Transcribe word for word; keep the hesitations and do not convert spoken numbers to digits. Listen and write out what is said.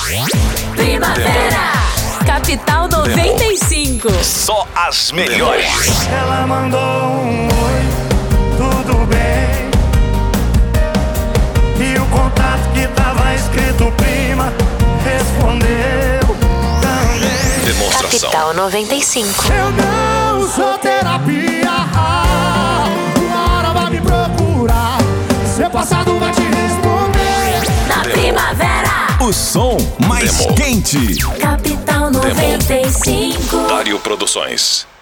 Primavera. Capital noventa e cinco. Só as melhores. Ela mandou um oi, tudo bem. E o contato que tava escrito prima respondeu também. Demonstração. Capital noventa e cinco. Eu não sou terapia. Uma hora vai me procurar. Seu passado vai te responder. Na primavera. O som mais Demo. quente. Capital noventa e cinco. Dário Produções.